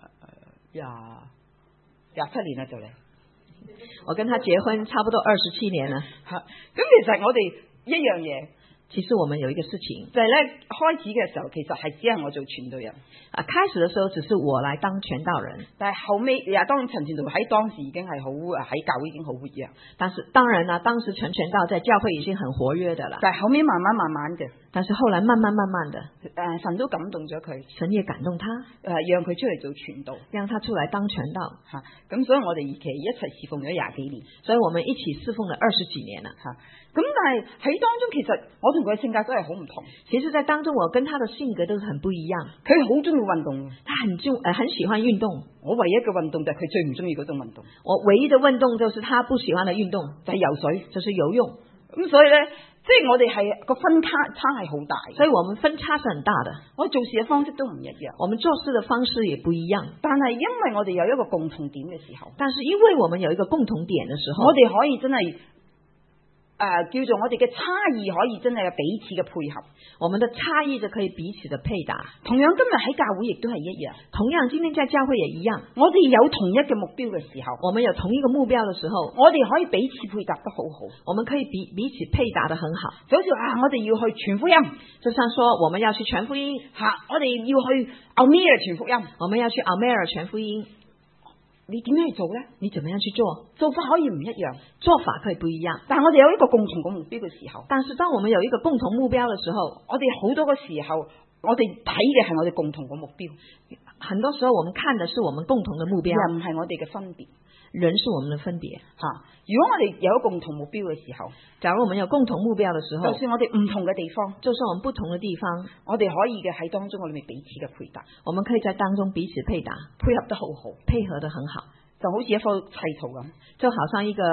27年啦，就嚟。 我跟他結婚差不多27年了。 咁其實我哋一樣嘢， 其實我們有一個事情， 就係咧開始嘅時候，其實係只係我做傳道人。 開始的時候只是我來當傳道人， 但係後尾當然陳傳道喺當時已經係好喺教會已經好活躍。 但是當然啦，當時陳傳道在教會已經很活躍的啦。 但係後尾慢慢嘅， 但是後來慢慢的， 神都感動咗佢， 神也感動他， 讓佢出嚟做傳道， 讓他出來當傳道。 咁所以我哋其實一齊侍奉咗20幾年， 所以我們一起侍奉了20幾年啦。 咁但係喺當中，其實我同佢嘅性格都係好唔同。 其實，在當中我跟他的性格都是很不一樣。 佢好中意運動， 他很喜歡運動。 我唯一嘅運動就係佢最唔中意嗰種運動。 我唯一的運動就是他不喜歡的運動， 就係游水， 就是游泳。 咁所以咧，即係我哋係個分差係好大， 所以我們分差是很大的。 我做事嘅方式都唔一樣， 我們做事的方式也不一樣。 但係因為我哋有一個共同點嘅時候， 但是因為我們有一個共同點的時候， 我哋可以真係叫做我哋嘅差異可以真係有彼此嘅配合， 我們的差異就可以彼此的配搭。 同樣今日喺教會亦都係一樣， 同樣今天在教會也一樣。 我哋有同一嘅目標嘅時候， 我們有同一個目標的時候， 我哋可以彼此配搭得好好， 我們可以彼此配搭得很好。 就好似我哋要去傳福音， 就像說我們要去傳福音， 我哋要去奧米爾傳福音， 我們要去奧梅爾傳福音。 你點樣去做呢？ 你怎麼樣去做？ 做法可以唔一樣， 做法可以不一樣。 但係我哋有一個共同嘅目標嘅時候， 但是當我們有一個共同目標的時候， 我哋好多個時候，我哋睇嘅係我哋共同嘅目標。 很多時候我們看的是我們共同的目標， 人唔係我哋嘅分別， 人是我們的分別。 如果我哋有一個共同目標嘅時候， 假如我們有共同目標的時候， 就算我哋唔同嘅地方， 就算我們不同的地方， 我哋可以嘅喺當中，我哋咪彼此嘅配搭， 我們可以在當中彼此配搭， 配合得好好， 配合得很好， 就好似一幅砌圖咁， 就好像一個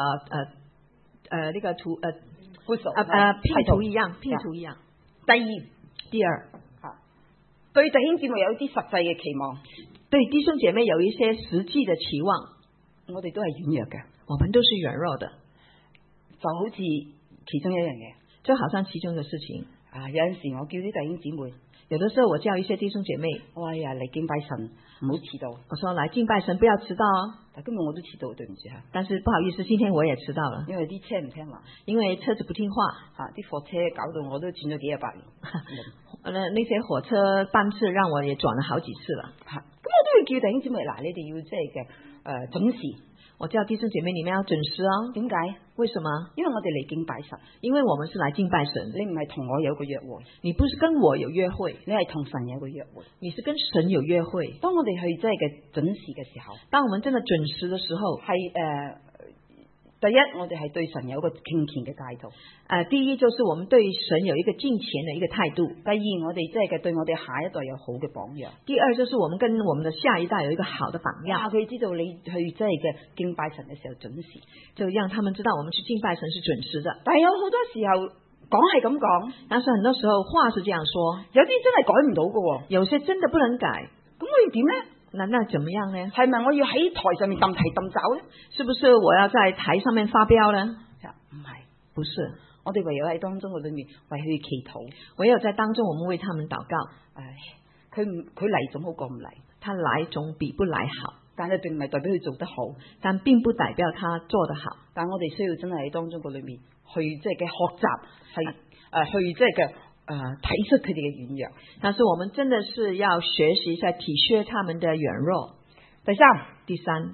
那個圖拼圖一樣，拼圖一樣。第二， 對弟兄姊妹有啲實際嘅期望， 對弟兄姐妹有一些實際的期望， 我哋都係軟弱嘅， 我們都是軟弱的， 就好似其中一樣嘢， 就好像其中一個事情。 有陣時我叫啲弟兄姊妹， 有的時候我叫一些弟兄姐妹， 哎呀嚟敬拜神唔好遲到。 我說來敬拜神不要遲到哦。 但今日我都遲到，對唔住嚇。 但是不好意思，今天我也遲到了， 因為啲車唔聽話， 因為車子不聽話嚇啲貨車搞到我都轉咗幾日白年。 那些火車班次讓我也轉了好幾次了。 嚇，咁我都會叫弟兄姊妹嗱，你哋要即係嘅準時。 我叫弟兄姐妹，你們要準時哦。 點解？ 為什麼？ 因為我哋嚟敬拜神， 因為我們是來敬拜神。 你唔係同我有個約會， 你不是跟我有約會， 你係同神有個約會， 你是跟神有約會。 當我哋去即係嘅準時嘅時候， 當我們真的準時的時候， 係第一，我哋係對神有一個敬虔嘅態度。 第一就是我們對神有一個敬虔的一個態度。 第二，我哋即係嘅對我哋下一代有好嘅榜樣。 第二就是我們跟我們的下一代有一個好的榜樣。 佢知道你去即係嘅敬拜神嘅時候準時， 就讓他們知道我們去敬拜神是準時的。 但係有好多時候講係咁講， 但是很多時候話是這樣說， 有啲真係改唔到嘅， 有些真的不能改。 咁我要點呢？ 那怎麼樣呢？ 係咪我要喺台上面揼提揼走呢？ 是不是我要在台上面發飆呢？ 唔係， 不是。 我哋唯有喺當中嘅裏面為佢祈禱， 唯有在當中我們為他們禱告。 佢嚟總好過唔嚟， 他來總比不來好。 但係並唔係代表佢做得好， 但並不代表他做得好。 但我哋需要真係喺當中嘅裏面去即係嘅學習，係去即係嘅睇出佢哋嘅軟弱。 但是我們真的是要學習一下體恤他們的軟弱。第三，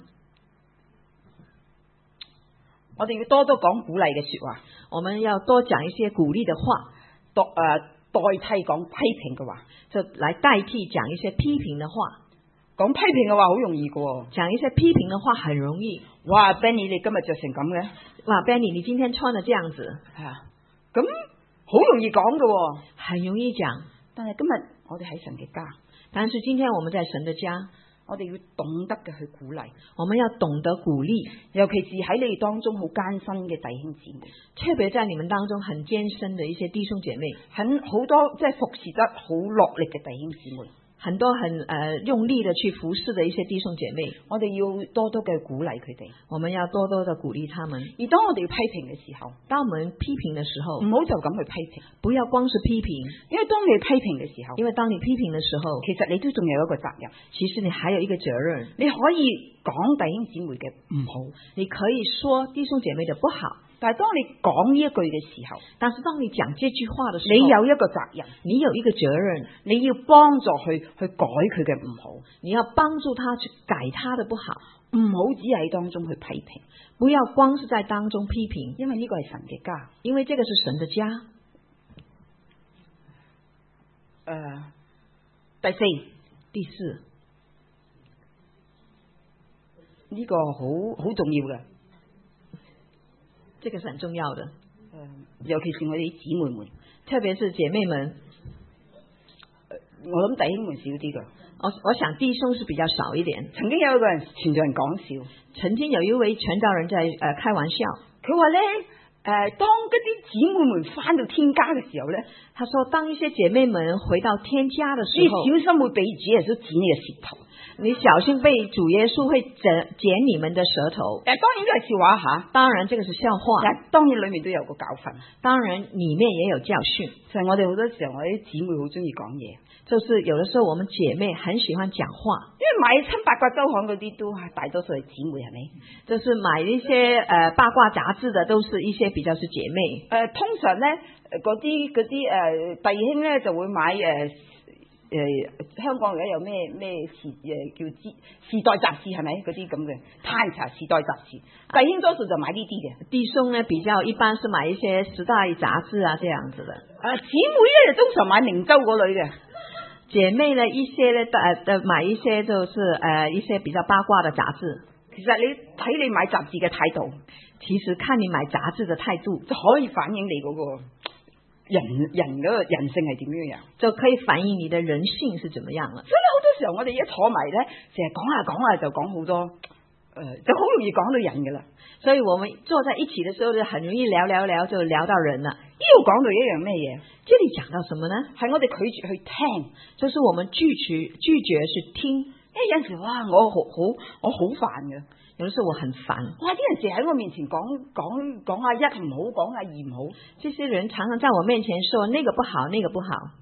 我哋要多多講鼓勵嘅說話， 我們要多講一些鼓勵的話， 代替講批評嘅話， 就來代替講一些批評的話。 講批評嘅話好容易嘅， 講一些批評的話很容易。 哇 ，Benny 你今日着成咁嘅， 哇 ，Benny 你今天穿得這樣子， 咁好容易講嘅， 很容易講。 但係今日我哋喺神嘅家， 但是今天我們在神的家， 我哋要懂得嘅去鼓勵， 我們要懂得鼓勵， 尤其是喺你哋當中好艱辛嘅弟兄姊妹， 特別在你們當中很艱辛的一些弟兄姐妹， 好多即係服侍得好落力嘅弟兄姊妹。 很多用力的去服侍的一些弟兄姐妹， 我哋要多多嘅鼓勵佢哋， 我們要多多的鼓勵他們。 而當我哋要批評嘅時候， 當我們批評的時候， 唔好就咁去批評， 不要光是批評， 因為當你批評嘅時候， 因為當你批評的時候， 其實你都仲有一個責任， 其實你還有一個責任， 你可以講弟兄姊妹嘅唔好， 你可以說弟兄姐妹的不好。 但係當你講呢一句嘅時候， 但是當你講這句話的時候， 你有一個責任， 你有一個責任， 你要幫助去改佢嘅唔好， 你要幫助他去改他的不好， 唔好只係當中去批評， 不要光是在當中批評， 因為呢個係神嘅家， 因為這個是神的家。第四， 呢個好重要嘅。 這個是很重要的， 尤其是我哋啲姊妹們， 特別是姐妹們。 我諗弟兄們少啲噶。 我想弟兄是比較少一點。 曾經有一個人傳道人講笑， 曾經有一位傳道人在開玩笑， 佢話咧，當嗰啲姊妹們返到天家嘅時候咧， 他說當一些姐妹們回到天家的時候， 你小心會被主耶穌剪你嘅舌頭。 你小心被主耶穌會剪你們的舌頭。 當然呢個係笑話吓， 當然這個是笑話。 當然裏面都有個教訓， 當然裏面也有教訓。 就係我哋好多時候，我啲姊妹好中意講嘢， 就是有的時候我們姐妹很喜歡講話， 因為買親八卦周刊嗰啲都係大多數係姊妹，係咪？ 就是買一些八卦雜誌的，都是一些比較是姐妹。 通常咧嗰啲弟兄咧就會買香港而家有咩叫時代雜誌係咪？嗰啲咁嘅 Times 時代雜誌，弟兄多數就買呢啲嘅。弟兄呢比較一般是買一些時代雜誌啊，這樣子的。姊妹咧就通常買明周嗰類嘅。姐妹呢一些呢買一些就是一些比較八卦的雜誌。其實你睇你買雜誌嘅態度，其實看你買雜誌嘅態度就可以反映你嗰個人嗰個人性係點樣樣，就可以反映你的人性是怎麼樣了。所以好多時候我哋一坐埋咧，成日講下就講好多，就好容易講到人噶啦。所以我們坐在一起的時候就很容易聊就聊到人啦。呢度講到一樣咩嘢？這裏講到什麼呢？係我哋拒絕去聽，就是我們拒絕去聽。有陣時哇，我好煩嘅。有時候我很煩，哇！啲人成日喺我面前講下一唔好，講下二唔好。這些人常常在我面前說那個不好，那個不好。咁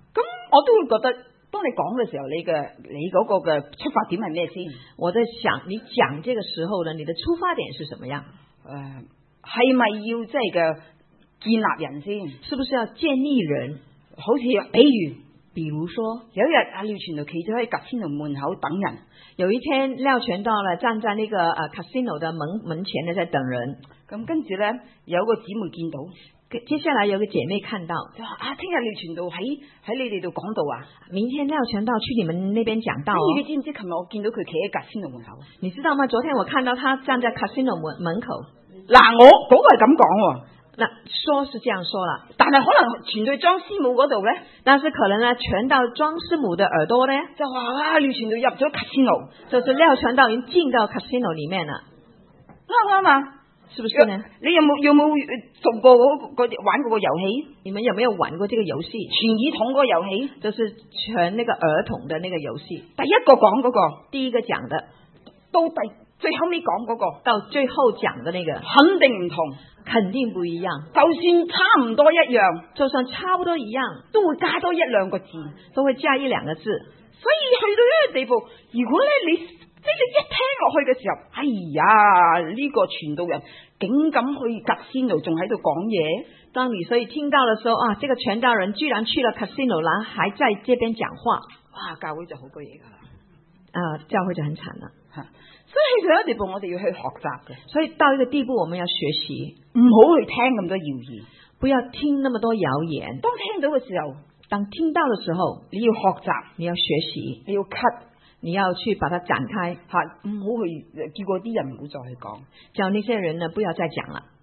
我都會覺得，當你講嘅時候，你嗰個嘅出發點係咩先？ 我在想，你講這個時候呢，你的出發點是什麼樣？ 係咪要即係嘅建立人先？ 是不是要建立人？ 好似比如說有一日阿廖傳道企咗喺casino門口等人， 有一天廖傳道呢站在那個casino 的門前呢在等人， 咁跟住呢，有個姊妹見到。 接下來有個姐妹看到， 就話聽日廖傳道喺你哋度講道啊， 明天廖傳道去你們那邊講道。 你知唔知琴日我見到佢企喺casino門口？ 你知道嗎？昨天我看到他站在casino門口。 嗱，我嗰個係咁講喎。 那說是這樣說啦， 但係可能傳到莊師母嗰度咧， 但是可能呢傳到莊師母的耳朵呢， 就話哇廖傳道入咗casino， 就是廖傳道已經進到casino裏面啦， 啱唔啱啊？ 是不是呢？ 你有冇做過玩嗰個遊戲？ 你們有沒有玩過這個遊戲？ 傳耳筒嗰個遊戲， 就是傳那個耳筒的那個遊戲。 第一個講嗰個， 第一個講的， 到最後尾講嗰個， 到最後講的那個， 肯定唔同， 肯定不一樣。 就算差唔多一樣， 就算差不多一樣， 都會加多一兩個字， 都會加一兩個字。 所以去到一個地步，如果咧你一聽落去嘅時候，哎呀呢個傳道人竟敢去casino仲喺度講嘢， 當你所以聽到嘅時候啊，這個傳道人居然去了casino啦，還在這邊講話， 哇！教會就好多嘢噶啦， 教會就很慘啦。 所以去到一個地步，我哋要去學習嘅。 所以到一個地步，我們要學習， 唔好去聽咁多謠言， 不要聽那麼多謠言。 當聽到嘅時候， 當聽到嘅時候， 你要學習， 你要學習， 你要 cut。 你要去把它展開， 唔好去叫嗰啲人唔好再去講， 叫那些人呢不要再講了。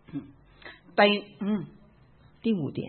第五點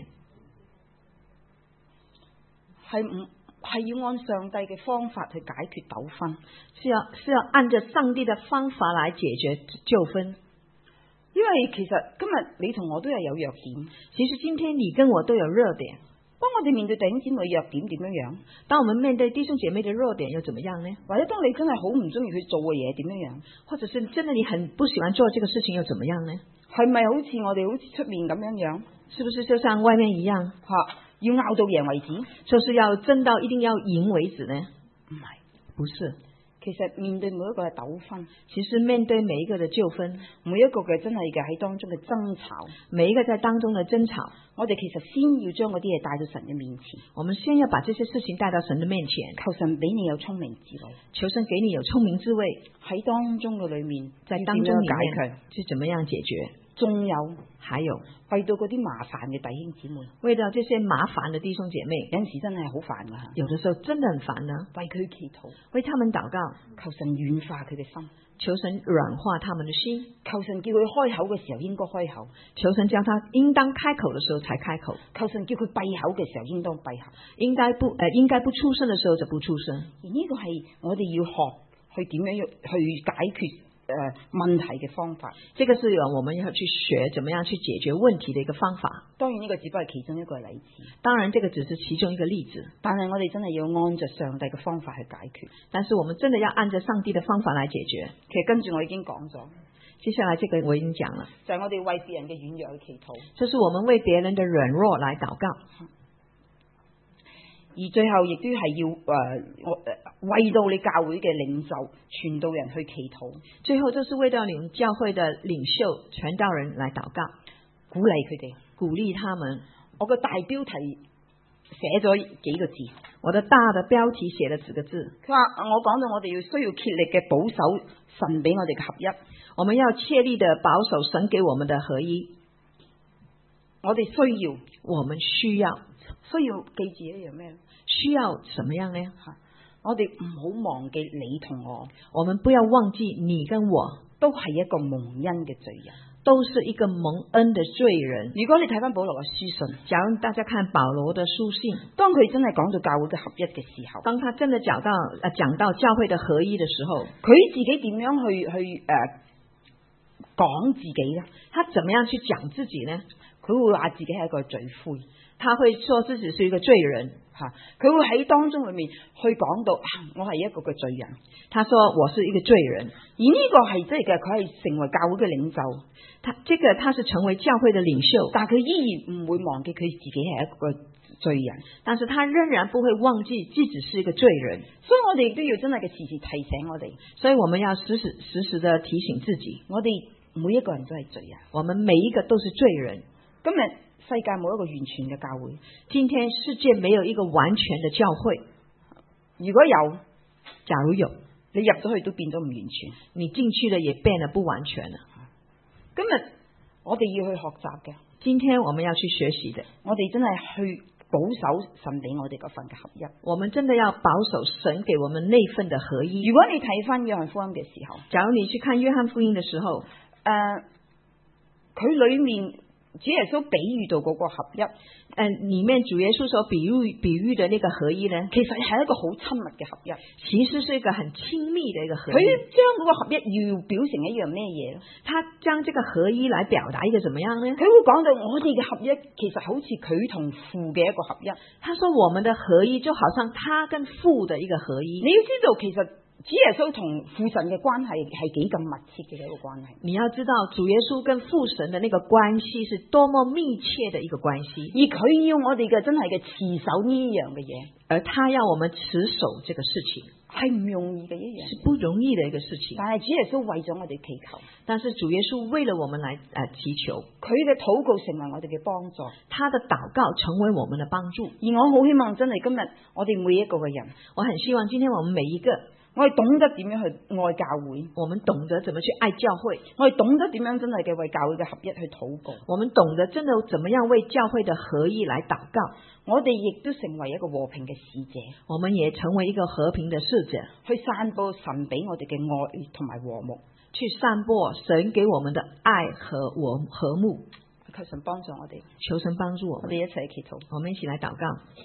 係要按上帝嘅方法去解決糾紛， 是要按照上帝的方法來解決糾紛。 因為其實今日你同我都係有弱點， 其實今天你跟我都有弱點。 當我哋面對弟兄姊妹弱點點樣樣？ 當我們面對弟兄姐妹的弱點又怎麼樣呢？ 或者當你真係好唔中意去做嘅嘢點樣樣？ 或者是真的你很不喜歡做這個事情又怎麼樣呢？ 係咪好似我哋好似出面咁樣樣？ 是不是就像外面一樣？ 要拗到贏為止， 就是要爭到一定要贏為止呢？ 唔係， 不是。 其實面對每一個嘅糾紛， 其實面對每一個嘅糾紛， 每一個嘅真係嘅喺當中嘅爭吵， 每一個在當中嘅爭吵， 我哋其實先要將嗰啲嘢帶到神嘅面前。 我們先要把這些事情帶到神嘅面前， 求神俾你有聰明智慧， 求神給你有聰明智慧， 喺當中嘅裏面， 在當中解決，是怎麼樣解決？ 仲有， 還有為到嗰啲麻煩嘅弟兄姊妹， 為到這些麻煩嘅弟兄姐妹， 有陣時真係好煩噶， 有的時候真的很煩呢。 為佢祈禱， 為他們禱告， 求神軟化佢嘅心， 求神軟化他們的心， 求神叫佢開口嘅時候應該開口， 求神叫他應當開口的時候才開口， 求神叫佢閉口嘅時候應當閉口， 應該不出聲的時候就不出聲。 而呢個係我哋要學去點樣去解決問題嘅方法， 這個是我們要去學怎麼樣去解決問題的一個方法。 當然呢個只不過係其中一個例子， 當然這個只是其中一個例子， 但係我哋真係要按着上帝嘅方法去解決。 但是我們真的要按照上帝的方法來解決。 其實跟住我已經講咗， 接下來這個我已經講了， 就係我哋為別人嘅軟弱去祈禱， 就是我們為別人的軟弱來禱告。 而最後亦都係要為到你教會嘅領袖、傳道人去祈禱。 最後就是為到你們教會的領袖、傳道人來禱告， 鼓勵佢哋， 鼓勵他們。 我個大標題寫咗幾個字， 我的大的標題寫了幾個字。 佢話我講到我哋要需要竭力嘅保守神俾我哋嘅合一， 我們要竭力的保守神給我們的合一。 我哋需要， 我們需要記住一樣咩？ 需要什麼樣呢？ 我哋唔好忘記你同我們不要忘記你跟我都係一個蒙恩嘅罪人， 都是一個蒙恩的罪人。 如果你睇翻保羅嘅書信， 假如大家看保羅的書信， 當佢真係講到教會嘅合一嘅時候， 當他真的講到教會的合一的時候， 佢自己點樣去講自己呢？ 他怎麼樣去講自己呢？ 佢會話自己係一個罪魁， 他會說自己是一個罪人。 佢會喺當中裏面去講到我係一個嘅罪人。 他說我是一個罪人， 而呢個係即係嘅，佢係成為教會嘅領袖。他是成為教會的領袖，但係佢依然唔會忘記佢自己係一個罪人， 但是他仍然不會忘記自己是一個罪人， 所以我哋亦都要真係嘅時時提醒我哋， 所以我們要時時的提醒自己， 我哋每一個人都係罪人， 我們每一個都是罪人。 今日世界冇一個完全嘅教會， 今天世界沒有一個完全的教會， 如果有， 假如有， 你入咗去都變咗唔完全， 你進去了也變得不完全了。 今日我哋要去學習嘅， 今天我們要去學習的， 我哋真係去保守神俾我哋嗰份嘅合一， 我們真的要保守神給我們那份的合一。 如果你睇翻約翰福音嘅時候， 假如你去看約翰福音的時候， 佢裏面主耶穌比喻到嗰個合一， 裏面主耶穌所比喻的那個合一呢， 其實係一個好親密嘅合一， 其實是一個很親密的一個合一。 佢將嗰個合一要表成一樣咩嘢咧？ 他將這個合一來表達一個怎麼樣呢？ 佢會講到我哋嘅合一其實好似佢同父嘅一個合一。 他說我們的合一就好像他跟父的一個合一。 你要知道其實主耶穌同父神嘅關係係幾咁密切嘅一個關係。 你要知道主耶穌跟父神的那個關係是多麼密切的一個關係， 而佢要我哋嘅真係嘅持守呢樣嘅嘢， 而他要我們持守這個事情係唔容易嘅一樣， 是不容易的一個事情。 但係主耶穌為咗我哋祈求， 但是主耶穌為了我們來祈求， 佢嘅禱告成為我哋嘅幫助， 他的禱告成為我們的幫助。 而我好希望真係今日我哋每一個嘅人， 我很希望今天我們每一個， 我哋懂得點樣去愛教會， 我們懂得怎麼去愛教會， 我哋懂得點樣真係嘅為教會嘅合一去禱告， 我們懂得真的怎麼樣為教會的合一來禱告， 我哋亦都成為一個和平嘅使者， 我們也成為一個和平的使者， 去散播神俾我哋嘅愛同埋和睦， 去散播神給我們的愛和和睦。 求神幫助我哋， 求神幫助我們， 我哋一齊祈禱， 我們一起來禱告。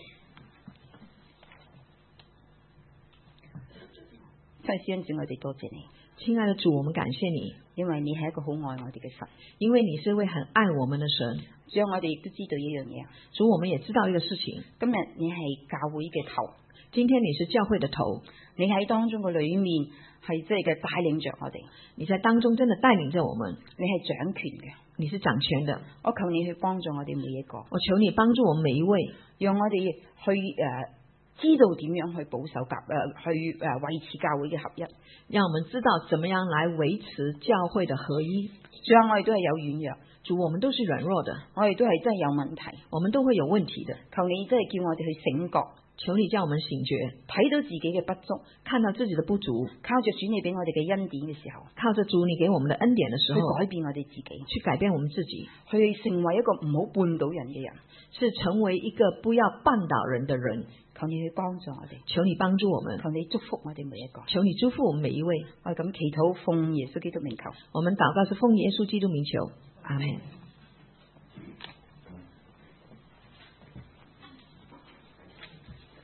親愛的天父，我哋多謝你， 親愛的主，我們感謝你， 因為你係一個好愛我哋嘅神， 因為你是一位很愛我們的神。 主，我哋亦都知道一樣嘢， 主，我們也知道一個事情， 今日你係教會嘅頭， 今天你是教會的頭， 你喺當中嘅裏面係即係嘅帶領着我哋， 你在當中真的帶領着我們， 你係掌權嘅， 你是掌權的。 我求你去幫助我哋每一個， 我求你幫助我們每一位， 讓我哋去知道點樣去保守去維持教會嘅合一， 讓我們知道怎麼樣來維持教會的合一。 主啊，我哋都係有軟弱， 主，我們都是軟弱的， 我哋都係真係有問題， 我們都會有問題的。 求你真係叫我哋去醒覺， 求你叫我們醒覺， 睇到自己嘅不足， 看到自己的不足， 靠着主你俾我哋嘅恩典嘅時候， 靠着主你給我們的恩典的時候， 去改變我哋自己， 去改變我們自己， 去成為一個唔好絆倒人嘅人， 是成為一個不要絆倒人的人。 求你去幫助我哋， 求你幫助我們， 求你祝福我哋每一個， 求你祝福我們每一位。 我咁祈禱奉耶穌基督名求， 我們禱告是奉耶穌基督名求，阿們。